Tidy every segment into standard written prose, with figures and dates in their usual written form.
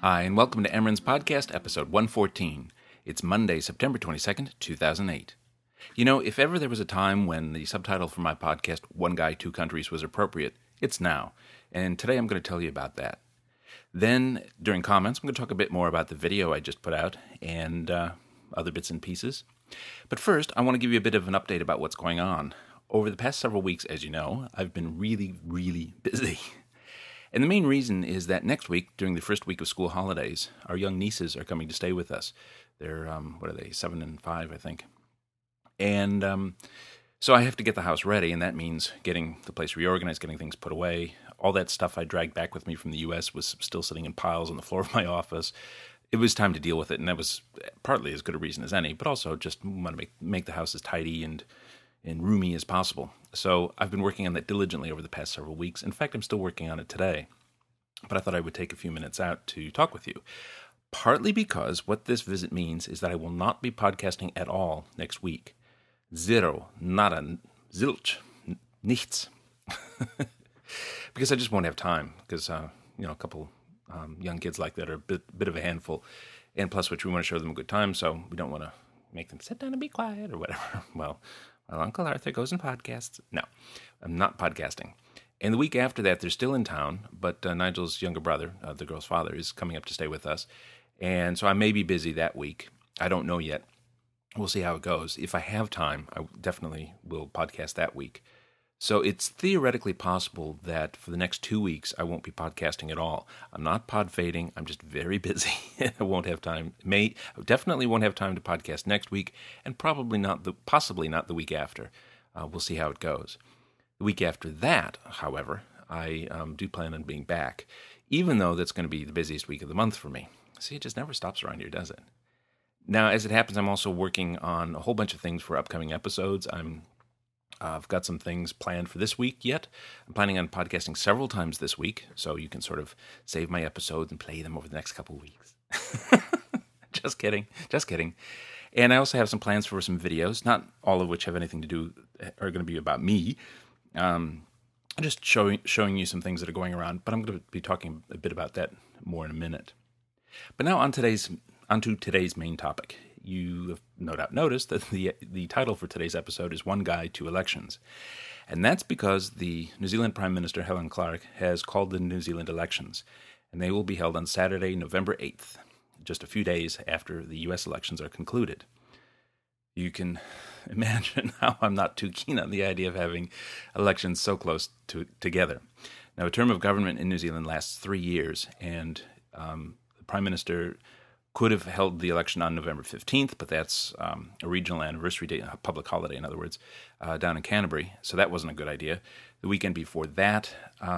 Hi, and welcome to Emran's Podcast, episode 114. It's Monday, September 22nd, 2008. You know, if ever there was a time when the subtitle for my podcast, One Guy, Two Countries, was appropriate, it's now. And today I'm going to tell you about that. Then, during comments, I'm going to talk a bit more about the video I just put out and other bits and pieces. But first, I want to give you a bit of an update about what's going on. Over the past several weeks, as you know, I've been really busy. And the main reason is that next week, during the first week of school holidays, our young nieces are coming to stay with us. They're, 7 and 5, I think. And so I have to get the house ready, and that means getting the place reorganized, getting things put away. All that stuff I dragged back with me from the U.S. was still sitting in piles on the floor of my office. It was time to deal with it, and that was partly as good a reason as any, but also just want to make the house as tidy and roomy as possible. So I've been working on that diligently over the past several weeks. In fact, I'm still working on it today. But I thought I would take a few minutes out to talk with you. Partly because what this visit means is that I will not be podcasting at all next week. Zero, nada, zilch, nichts. Because I just won't have time. Because, a couple young kids like that are a bit of a handful. And plus, which we want to show them a good time, so we don't want to make them sit down and be quiet or whatever. Well, Uncle Arthur goes and podcasts. No, I'm not podcasting. And the week after that, they're still in town, but Nigel's younger brother, the girl's father, is coming up to stay with us. And so I may be busy that week. I don't know yet. We'll see how it goes. If I have time, I definitely will podcast that week. So it's theoretically possible that for the next 2 weeks, I won't be podcasting at all. I'm not pod fading. I'm just very busy. I won't have time. Definitely won't have time to podcast next week, and possibly not the week after. We'll see how it goes. The week after that, however, I do plan on being back, even though that's going to be the busiest week of the month for me. See, it just never stops around here, does it? Now, as it happens, I'm also working on a whole bunch of things for upcoming episodes. I've got some things planned for this week yet. I'm planning on podcasting several times this week, so you can sort of save my episodes and play them over the next couple of weeks. Just kidding. And I also have some plans for some videos, not all of which have anything to do, are going to be about me. Just showing you some things that are going around, but I'm going to be talking a bit about that more in a minute. But now onto today's main topic. You have no doubt noticed that the title for today's episode is One Guy, Two Elections. And that's because the New Zealand Prime Minister, Helen Clark, has called the New Zealand elections. And they will be held on Saturday, November 8th, just a few days after the U.S. elections are concluded. You can imagine how I'm not too keen on the idea of having elections so close together. Now, a term of government in New Zealand lasts 3 years, and the Prime Minister could have held the election on November 15th, but that's a regional anniversary date, a public holiday, in other words, down in Canterbury. So that wasn't a good idea. The weekend before that,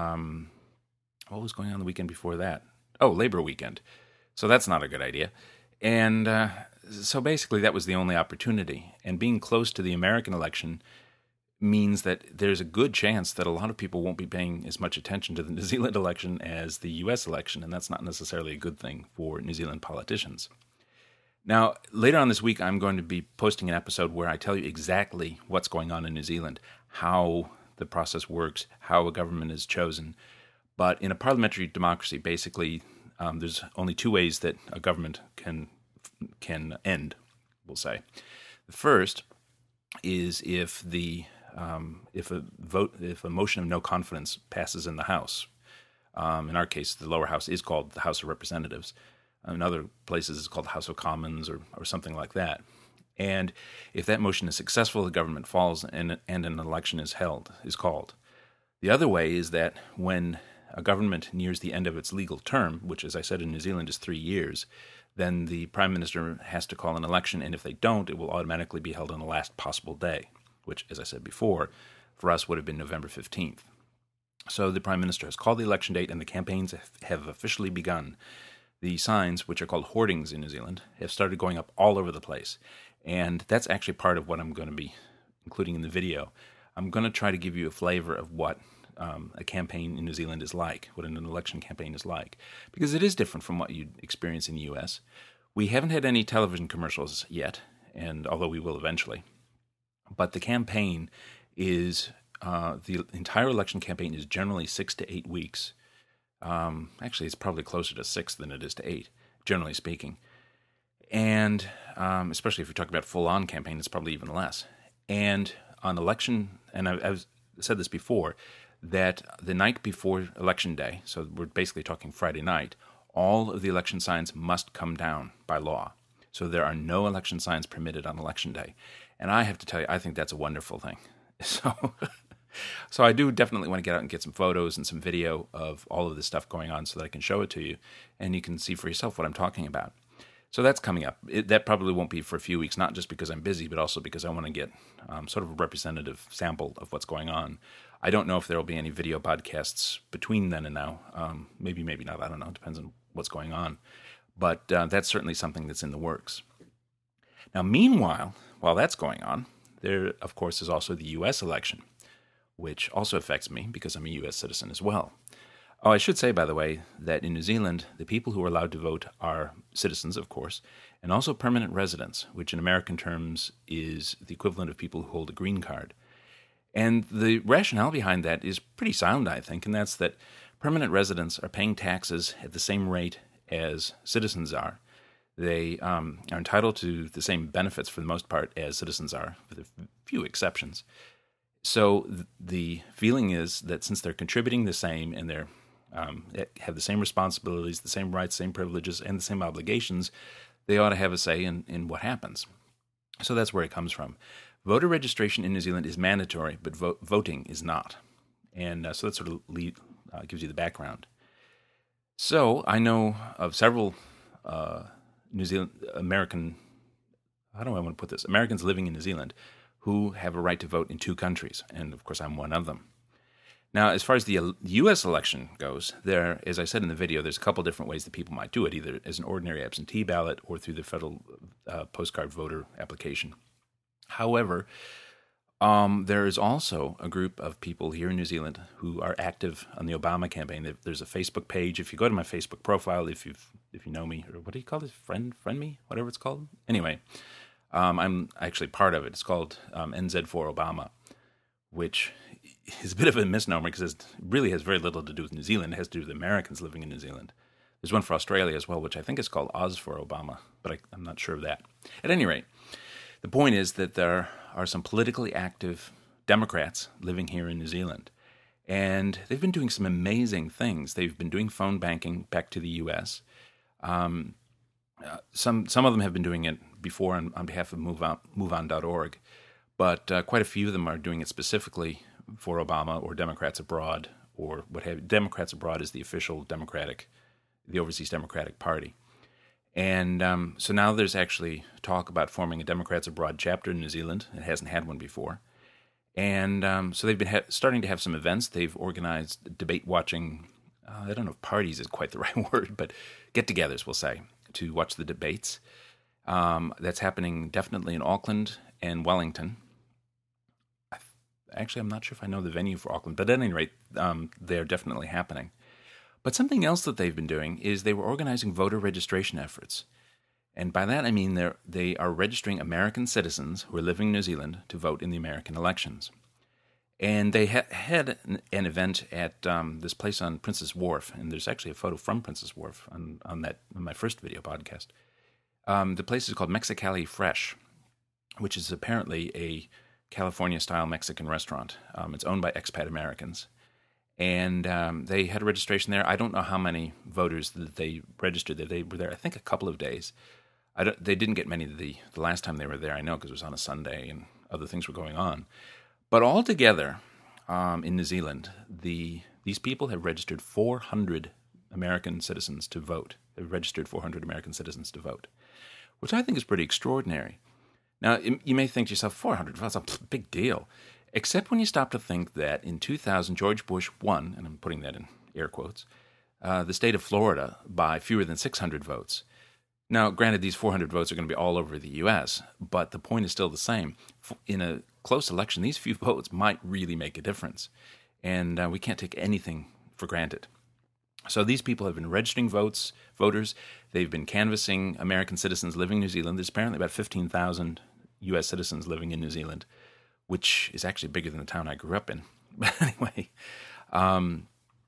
what was going on the weekend before that? Oh, Labor Weekend. So that's not a good idea. And so basically that was the only opportunity. And being close to the American election means that there's a good chance that a lot of people won't be paying as much attention to the New Zealand election as the U.S. election, and that's not necessarily a good thing for New Zealand politicians. Now, later on this week, I'm going to be posting an episode where I tell you exactly what's going on in New Zealand, how the process works, how a government is chosen. But in a parliamentary democracy, basically, there's only two ways that a government can end, we'll say. The first is if a motion of no confidence passes in the House. In our case, the lower house is called the House of Representatives. In other places, it's called the House of Commons or something like that. And if that motion is successful, the government falls and an election is called. The other way is that when a government nears the end of its legal term, which, as I said, in New Zealand is 3 years, then the Prime Minister has to call an election, and if they don't, it will automatically be held on the last possible day, which, as I said before, for us would have been November 15th. So the Prime Minister has called the election date, and the campaigns have officially begun. The signs, which are called hoardings in New Zealand, have started going up all over the place. And that's actually part of what I'm going to be including in the video. I'm going to try to give you a flavor of what a campaign in New Zealand is like, what an election campaign is like, because it is different from what you'd experience in the U.S. We haven't had any television commercials yet, and although we will eventually. But the campaign is, the entire election campaign is generally 6 to 8 weeks. Actually, it's probably closer to 6 than it is to 8, generally speaking. And especially if you're talking about full-on campaign, it's probably even less. And on election, and I've said this before, that the night before Election Day, so we're basically talking Friday night, all of the election signs must come down by law. So there are no election signs permitted on Election Day. And I have to tell you, I think that's a wonderful thing. So I do definitely want to get out and get some photos and some video of all of this stuff going on so that I can show it to you, and you can see for yourself what I'm talking about. So that's coming up. That probably won't be for a few weeks, not just because I'm busy, but also because I want to get sort of a representative sample of what's going on. I don't know if there will be any video podcasts between then and now. Maybe not. I don't know. It depends on what's going on. But that's certainly something that's in the works. Now, meanwhile, while that's going on, there, of course, is also the U.S. election, which also affects me because I'm a U.S. citizen as well. Oh, I should say, by the way, that in New Zealand, the people who are allowed to vote are citizens, of course, and also permanent residents, which in American terms is the equivalent of people who hold a green card. And the rationale behind that is pretty sound, I think, and that's that permanent residents are paying taxes at the same rate as citizens are. They are entitled to the same benefits for the most part as citizens are, with a few exceptions. So the feeling is that since they're contributing the same and they're have the same responsibilities, the same rights, same privileges, and the same obligations, they ought to have a say in what happens. So that's where it comes from. Voter registration in New Zealand is mandatory, but voting is not. And so that sort of gives you the background. So I know of several New Zealand Americans living in New Zealand who have a right to vote in 2 countries, and of course I'm one of them. Now, as far as the U.S. election goes, there, as I said in the video, there's a couple different ways that people might do it, either as an ordinary absentee ballot or through the federal postcard voter application. However, there is also a group of people here in New Zealand who are active on the Obama campaign. There's a Facebook page. If you go to my Facebook profile, if you know me, or what do you call it, friend me, whatever it's called. Anyway, I'm actually part of it. It's called NZ4 Obama, which is a bit of a misnomer because it really has very little to do with New Zealand. It has to do with Americans living in New Zealand. There's one for Australia as well, which I think is called Oz for Obama, but I'm not sure of that. At any rate, the point is that there are some politically active Democrats living here in New Zealand, and they've been doing some amazing things. They've been doing phone banking back to the U.S. Some of them have been doing it before on behalf of MoveOn.org, but quite a few of them are doing it specifically for Obama or Democrats Abroad, or what have you. Democrats Abroad is the official the Overseas Democratic Party. And so now there's actually talk about forming a Democrats Abroad chapter in New Zealand. It hasn't had one before. And so they've been starting to have some events. They've organized debate watching, I don't know if parties is quite the right word, but get-togethers, we'll say, to watch the debates. That's happening definitely in Auckland and Wellington. Actually, I'm not sure if I know the venue for Auckland, but at any rate, they're definitely happening. But something else that they've been doing is they were organizing voter registration efforts. And by that I mean they are registering American citizens who are living in New Zealand to vote in the American elections. And they had an event at this place on Princess Wharf, and there's actually a photo from Princess Wharf on my first video podcast. The place is called Mexicali Fresh, which is apparently a California-style Mexican restaurant. It's owned by expat Americans. And they had a registration there. I don't know how many voters that they registered there. They were there, I think, a couple of days. They didn't get many the last time they were there, I know, because it was on a Sunday and other things were going on. But altogether, in New Zealand, these people have registered 400 American citizens to vote. They've registered 400 American citizens to vote, which I think is pretty extraordinary. Now, you may think to yourself, 400, that's a big deal. Except when you stop to think that in 2000, George Bush won, and I'm putting that in air quotes, the state of Florida by fewer than 600 votes. Now, granted, these 400 votes are going to be all over the U.S., but the point is still the same. In a close election, these few votes might really make a difference, and we can't take anything for granted. So these people have been registering voters. They've been canvassing American citizens living in New Zealand. There's apparently about 15,000 U.S. citizens living in New Zealand, which is actually bigger than the town I grew up in. But anyway,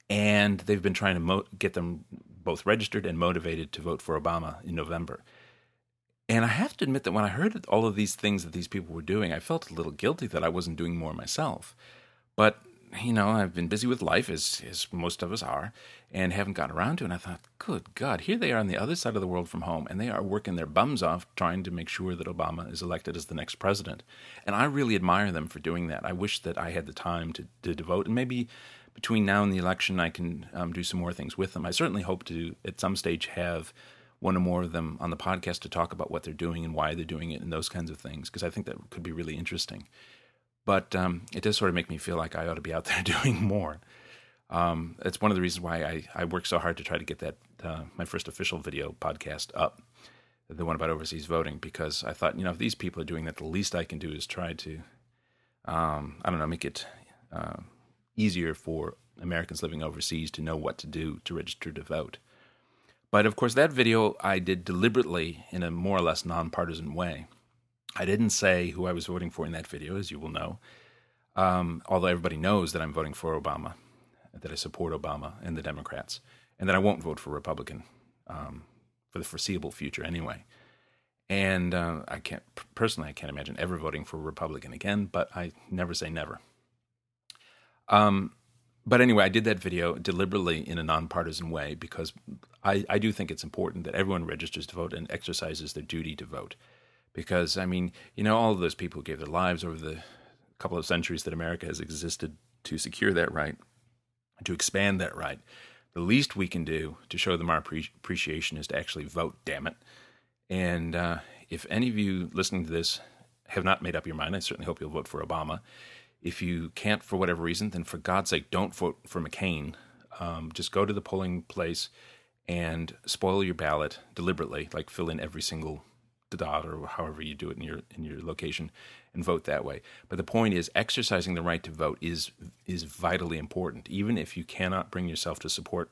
And they've been trying to get them both registered and motivated to vote for Obama in November. And I have to admit that when I heard all of these things that these people were doing, I felt a little guilty that I wasn't doing more myself. But, I've been busy with life, as most of us are, and haven't gotten around to it. And I thought, good God, here they are on the other side of the world from home, and they are working their bums off trying to make sure that Obama is elected as the next president. And I really admire them for doing that. I wish that I had the time to devote, and maybe between now and the election I can do some more things with them. I certainly hope to, at some stage, have one or more of them on the podcast to talk about what they're doing and why they're doing it and those kinds of things, because I think that could be really interesting. But it does sort of make me feel like I ought to be out there doing more. It's one of the reasons why I work so hard to try to get that my first official video podcast up, the one about overseas voting, because I thought, if these people are doing that, the least I can do is try to, make it easier for Americans living overseas to know what to do to register to vote. But, of course, that video I did deliberately in a more or less nonpartisan way. I didn't say who I was voting for in that video, as you will know, although everybody knows that I'm voting for Obama, that I support Obama and the Democrats, and that I won't vote for Republican for the foreseeable future anyway. And I can't imagine ever voting for a Republican again, but I never say never. But anyway, I did that video deliberately in a nonpartisan way because I do think it's important that everyone registers to vote and exercises their duty to vote. Because, all of those people who gave their lives over the couple of centuries that America has existed to secure that right, to expand that right, the least we can do to show them our appreciation is to actually vote, damn it. And if any of you listening to this have not made up your mind, I certainly hope you'll vote for Obama. If you can't for whatever reason, then for God's sake, don't vote for McCain. Just go to the polling place and spoil your ballot deliberately, like fill in every single dot or however you do it in your location, and vote that way. But the point is, exercising the right to vote is vitally important, even if you cannot bring yourself to support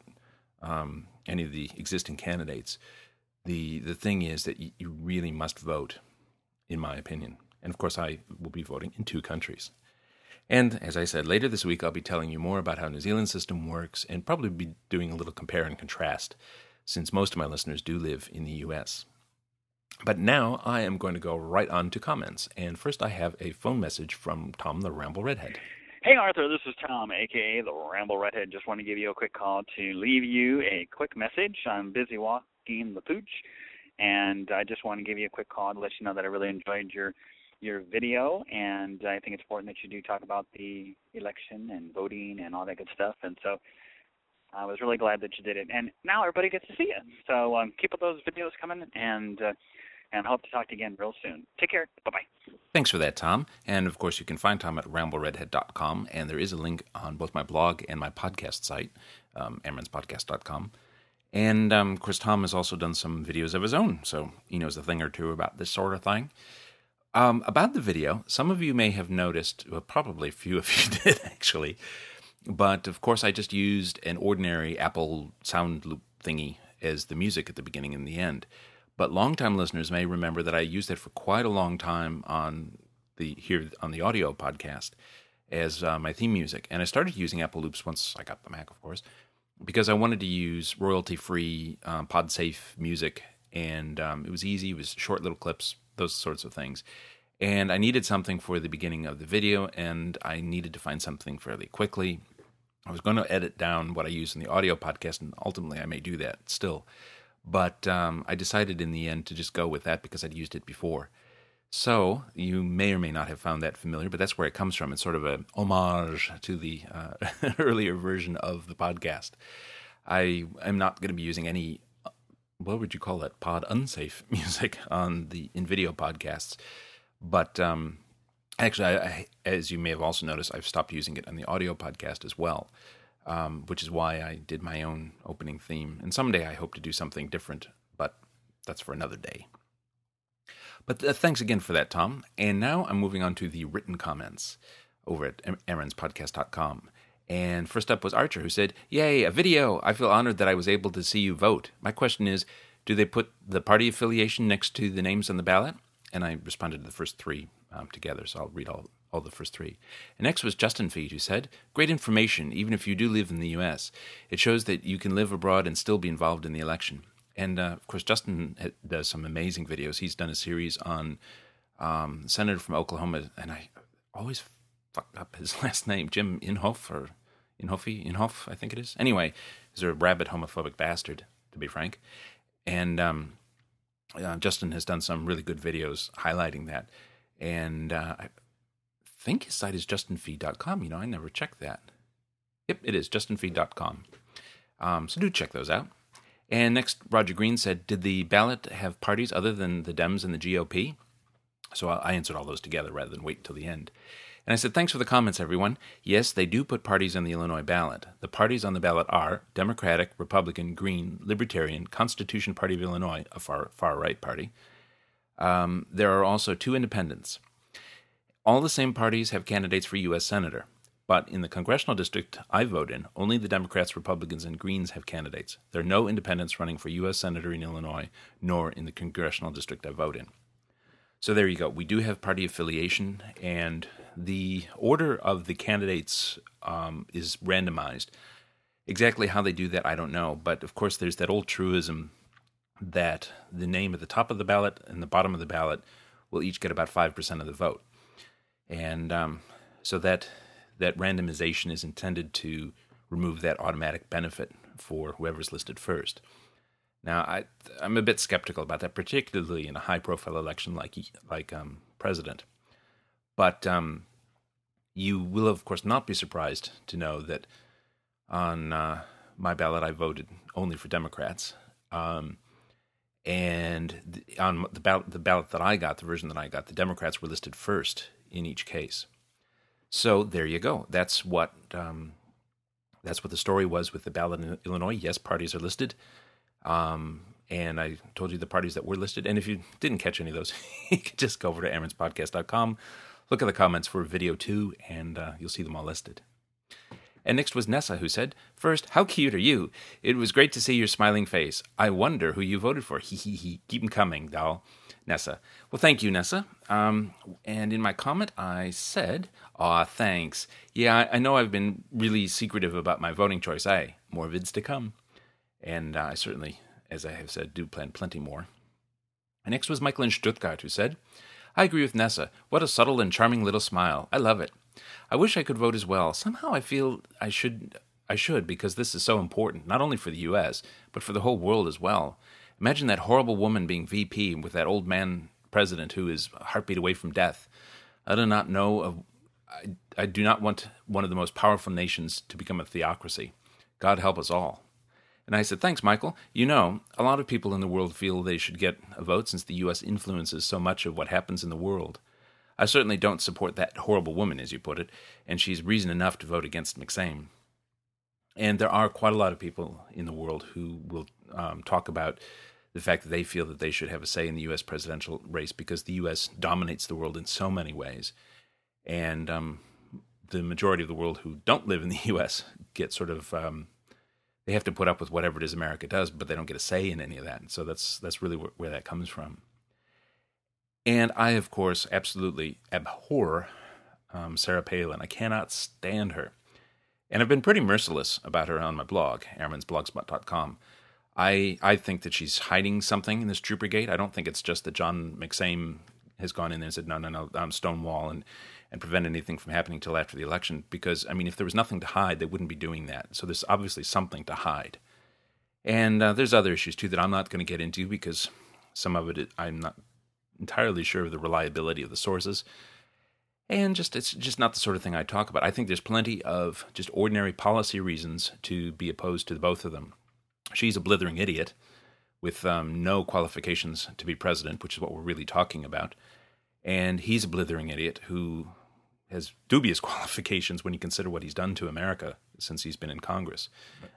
any of the existing candidates. The thing is that you really must vote, in my opinion. And of course, I will be voting in 2 countries. And as I said, later this week, I'll be telling you more about how New Zealand's system works and probably be doing a little compare and contrast, since most of my listeners do live in the U.S. But now I am going to go right on to comments. And first I have a phone message from Tom the Ramble Redhead. Hey, Arthur, this is Tom, a.k.a. the Ramble Redhead. Just want to give you a quick call to leave you a quick message. I'm busy walking the pooch, and I just want to give you a quick call to let you know that I really enjoyed your video, and I think it's important that you do talk about the election and voting and all that good stuff. And so I was really glad that you did it. And now everybody gets to see you. So keep up those videos coming, and hope to talk to you again real soon. Take care. Bye-bye. Thanks for that, Tom. And, of course, you can find Tom at rambleredhead.com, and there is a link on both my blog and my podcast site, amerenspodcast.com. And, of course, Tom has also done some videos of his own, so he knows a thing or two about this sort of thing. About the video, some of you may have noticed, well, probably a few of you did, actually, but, of course, I just used an ordinary Apple sound loop thingy as the music at the beginning and the end. But longtime listeners may remember that I used it for quite a long time on the audio podcast as my theme music. And I started using Apple Loops once I got the Mac, of course, because I wanted to use royalty-free, pod-safe music. And it was easy. It was short little clips, those sorts of things. And I needed something for the beginning of the video, and I needed to find something fairly quickly. I was going to edit down what I use in the audio podcast, and ultimately I may do that still. But I decided in the end to just go with that because I'd used it before. So you may or may not have found that familiar, but that's where it comes from. It's sort of an homage to the earlier version of the podcast. I am not going to be using any, what would you call that, pod-unsafe music in video podcasts. But actually, I, as you may have also noticed, I've stopped using it on the audio podcast as well, which is why I did my own opening theme. And someday I hope to do something different, but that's for another day. But thanks again for that, Tom. And now I'm moving on to the written comments over at amerenspodcast.com. And first up was Archer, who said, "Yay, a video! I feel honored that I was able to see you vote. My question is, do they put the party affiliation next to the names on the ballot?" And I responded to the first 3 together, so I'll read all all the first three. And next was Justin Feed, who said, "Great information, even if you do live in the U.S. It shows that you can live abroad and still be involved in the election." And, of course, Justin does some amazing videos. He's done a series on Senator from Oklahoma, and I always fucked up his last name, Jim Inhofe, I think it is. Anyway, he's a rabid homophobic bastard, to be frank. And Justin has done some really good videos highlighting that. And I think his site is justinfeed.com. I never checked that. Yep, it is, justinfeed.com. So do check those out. And next, Roger Green said, "Did the ballot have parties other than the Dems and the GOP?" So I answered all those together rather than wait until the end. And I said, "Thanks for the comments, everyone. Yes, they do put parties on the Illinois ballot. The parties on the ballot are Democratic, Republican, Green, Libertarian, Constitution Party of Illinois, a far-right party. There are also 2 independents. All the same parties have candidates for U.S. Senator. But in the congressional district I vote in, only the Democrats, Republicans, and Greens have candidates. There are no independents running for U.S. Senator in Illinois, nor in the congressional district I vote in." So there you go. We do have party affiliation, and the order of the candidates is randomized. Exactly how they do that, I don't know. But, of course, there's that old truism that the name at the top of the ballot and the bottom of the ballot will each get about 5% of the vote. And so that randomization is intended to remove that automatic benefit for whoever's listed first. Now, I'm a bit skeptical about that, particularly in a high-profile election like president. But you will, of course, not be surprised to know that on my ballot I voted only for Democrats. And on the ballot that I got, the version that I got, the Democrats were listed first in each case. So there you go. That's what the story was with the ballot in Illinois. Yes, parties are listed. And I told you the parties that were listed. And if you didn't catch any of those, you can just go over to aarronspodcast.com, look at the comments for video 2, and you'll see them all listed. And next was Nessa, who said, "First, how cute are you? It was great to see your smiling face. I wonder who you voted for. Hee hee hee. Keep them coming, doll." Nessa. Well, thank you, Nessa. And in my comment, I said, "Aw, thanks. Yeah, I know I've been really secretive about my voting choice. More vids to come." And I certainly, as I have said, do plan plenty more. And next was Michael in Stuttgart, who said, "I agree with Nessa. What a subtle and charming little smile. I love it. I wish I could vote as well. Somehow I feel I should because this is so important, not only for the U.S., but for the whole world as well. Imagine that horrible woman being VP with that old man president who is a heartbeat away from death. I do not want one of the most powerful nations to become a theocracy. God help us all." And I said, "Thanks, Michael. A lot of people in the world feel they should get a vote since the U.S. influences so much of what happens in the world. I certainly don't support that horrible woman, as you put it, and she's reason enough to vote against McSame." And there are quite a lot of people in the world who will talk about the fact that they feel that they should have a say in the U.S. presidential race because the U.S. dominates the world in so many ways. And the majority of the world who don't live in the U.S. get sort of... they have to put up with whatever it is America does, but they don't get a say in any of that. And so that's really where that comes from. And I, of course, absolutely abhor Sarah Palin. I cannot stand her. And I've been pretty merciless about her on my blog, airmansblogspot.com. I think that she's hiding something in this Troopergate. I don't think it's just that John McSame has gone in there and said, no, stonewall and prevent anything from happening till after the election. Because, if there was nothing to hide, they wouldn't be doing that. So there's obviously something to hide. And there's other issues, too, that I'm not going to get into because some of it I'm not entirely sure of the reliability of the sources. And it's just not the sort of thing I talk about. I think there's plenty of just ordinary policy reasons to be opposed to both of them. She's a blithering idiot with no qualifications to be president, which is what we're really talking about. And he's a blithering idiot who has dubious qualifications when you consider what he's done to America since he's been in Congress.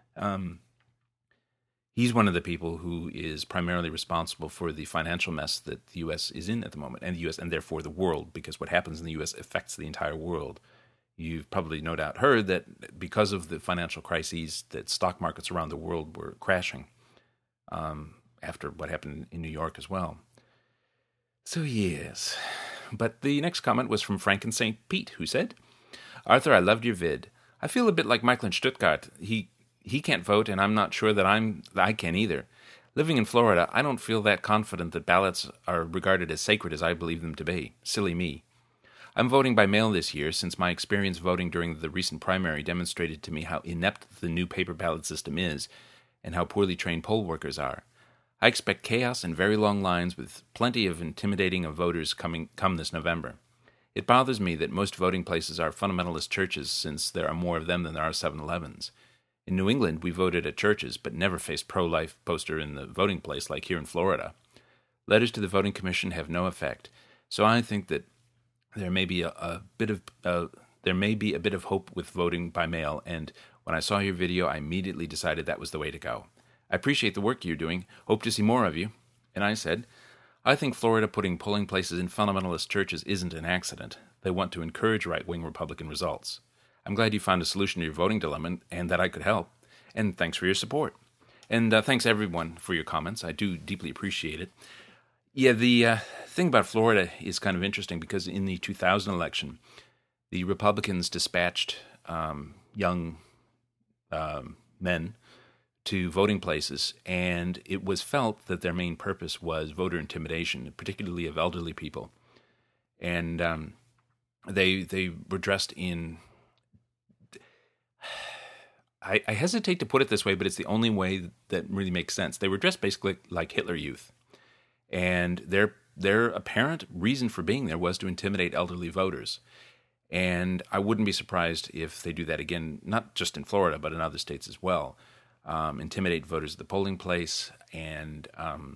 He's one of the people who is primarily responsible for the financial mess that the U.S. is in at the moment, and the U.S. and therefore the world, because what happens in the U.S. affects the entire world. You've probably no doubt heard that because of the financial crises, that stock markets around the world were crashing after what happened in New York as well. So yes, But the next comment was from Frank in St. Pete, who said, Arthur, I loved your vid. I feel a bit like Michael in Stuttgart. He can't vote, and I'm not sure that I can either. Living in Florida, I don't feel that confident that ballots are regarded as sacred as I believe them to be. Silly me. I'm voting by mail this year, since my experience voting during the recent primary demonstrated to me how inept the new paper ballot system is, and how poorly trained poll workers are. I expect chaos and very long lines with plenty of intimidating of voters come this November. It bothers me that most voting places are fundamentalist churches, since there are more of them than there are 7-Elevens. In New England, we voted at churches, but never faced pro-life poster in the voting place like here in Florida. Letters to the voting commission have no effect, so I think that there may be a bit of hope with voting by mail, and when I saw your video, I immediately decided that was the way to go. I appreciate the work you're doing. Hope to see more of you. And I said, I think Florida putting polling places in fundamentalist churches isn't an accident. They want to encourage right-wing Republican results. I'm glad you found a solution to your voting dilemma and that I could help. And thanks for your support. And thanks everyone for your comments. I do deeply appreciate it. Yeah, the thing about Florida is kind of interesting because in the 2000 election, the Republicans dispatched young men to voting places, and it was felt that their main purpose was voter intimidation, particularly of elderly people. And they were dressed in... I hesitate to put it this way, but it's the only way that really makes sense. They were dressed basically like Hitler Youth. And their apparent reason for being there was to intimidate elderly voters. And I wouldn't be surprised if they do that again, not just in Florida, but in other states as well. Intimidate voters at the polling place and,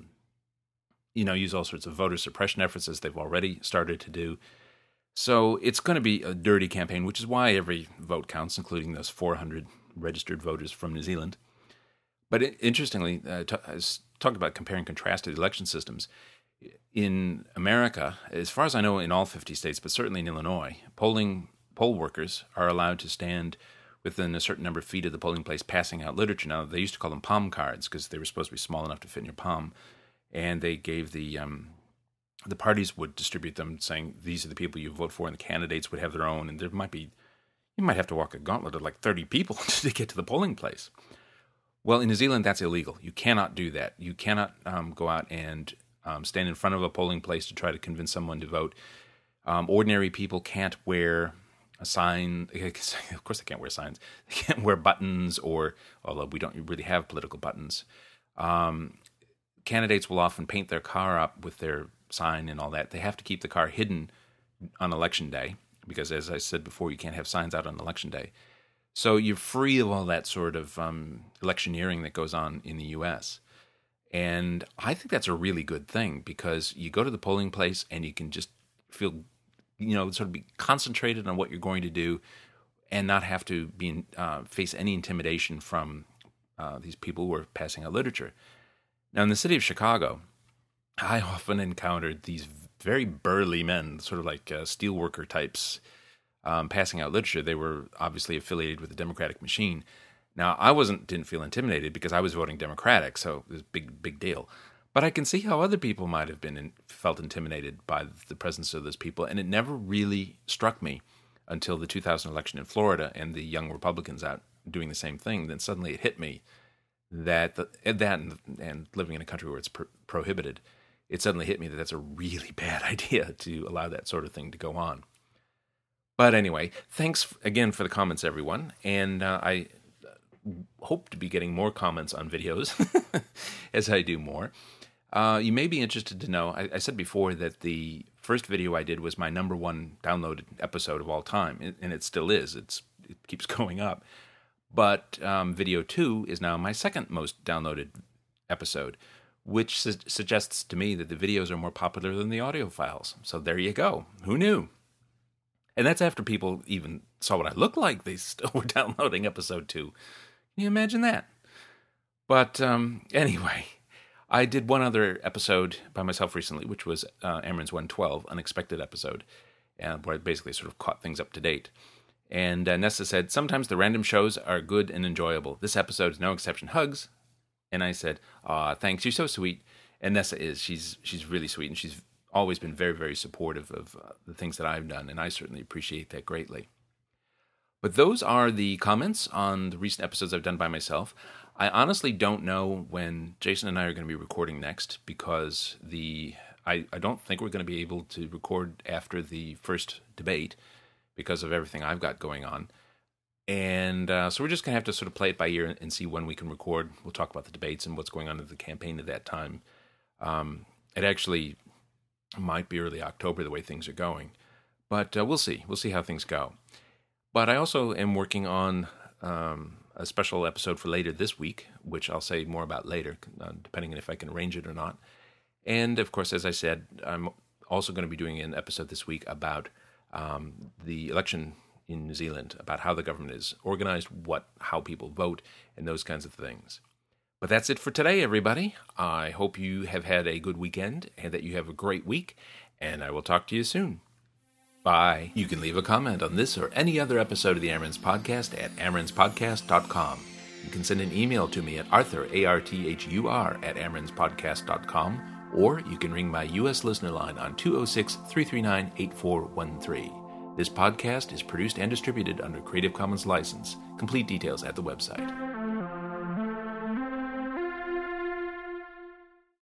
use all sorts of voter suppression efforts as they've already started to do. So it's going to be a dirty campaign, which is why every vote counts, including those 400 registered voters from New Zealand. But interestingly, I was talking about compare and contrast to the election systems. In America, as far as I know, in all 50 states, but certainly in Illinois, poll workers are allowed to stand within a certain number of feet of the polling place passing out literature. Now, they used to call them palm cards because they were supposed to be small enough to fit in your palm. And they gave the parties would distribute them saying, these are the people you vote for, and the candidates would have their own. And you might have to walk a gauntlet of like 30 people to get to the polling place. Well, in New Zealand, that's illegal. You cannot do that. You cannot go out and stand in front of a polling place to try to convince someone to vote. Ordinary people can't wear a sign. Of course, they can't wear signs. They can't wear buttons, although we don't really have political buttons. Candidates will often paint their car up with their sign and all that. They have to keep the car hidden on Election Day because, as I said before, you can't have signs out on Election Day. So you're free of all that sort of electioneering that goes on in the U.S. And I think that's a really good thing because you go to the polling place and you can just feel, sort of be concentrated on what you're going to do and not have to be face any intimidation from these people who are passing out literature. Now, in the city of Chicago, I often encountered these very burly men, sort of like steelworker types, passing out literature. They were obviously affiliated with the Democratic machine. Now, I didn't feel intimidated because I was voting Democratic, so it was a big deal. But I can see how other people might have felt intimidated by the presence of those people, and it never really struck me until the 2000 election in Florida and the young Republicans out doing the same thing. Then suddenly it hit me that and living in a country where it's prohibited, it suddenly hit me that that's a really bad idea to allow that sort of thing to go on. But anyway, thanks again for the comments, everyone, and I hope to be getting more comments on videos as I do more. You may be interested to know, I said before that the first video I did was my number one downloaded episode of all time, and it still is. It keeps going up. But video 2 is now my second most downloaded episode, which suggests to me that the videos are more popular than the audio files. So there you go. Who knew? And that's after people even saw what I looked like. They still were downloading episode 2. Can you imagine that? But anyway, I did one other episode by myself recently, which was Amron's 112, Unexpected episode, where I basically sort of caught things up to date. And Nessa said, sometimes the random shows are good and enjoyable. This episode is no exception. Hugs. And I said, thanks, you're so sweet. And Nessa is. She's really sweet, and she's always been very, very supportive of the things that I've done, and I certainly appreciate that greatly. But those are the comments on the recent episodes I've done by myself. I honestly don't know when Jason and I are going to be recording next, because I don't think we're going to be able to record after the first debate because of everything I've got going on. And so we're just going to have to sort of play it by ear and see when we can record. We'll talk about the debates and what's going on in the campaign at that time. It actually might be early October the way things are going. But we'll see. We'll see how things go. But I also am working on a special episode for later this week, which I'll say more about later, depending on if I can arrange it or not. And, of course, as I said, I'm also going to be doing an episode this week about the election in New Zealand, about how the government is organized, how people vote, and those kinds of things. But that's it for today, everybody. I hope you have had a good weekend and that you have a great week, and I will talk to you soon. Bye. You can leave a comment on this or any other episode of the Amarants Podcast at amarantspodcast.com. You can send an email to me at Arthur, ARTHUR, at amarantspodcast.com, or you can ring my U.S. listener line on 206-339-8413. This podcast is produced and distributed under Creative Commons license. Complete details at the website.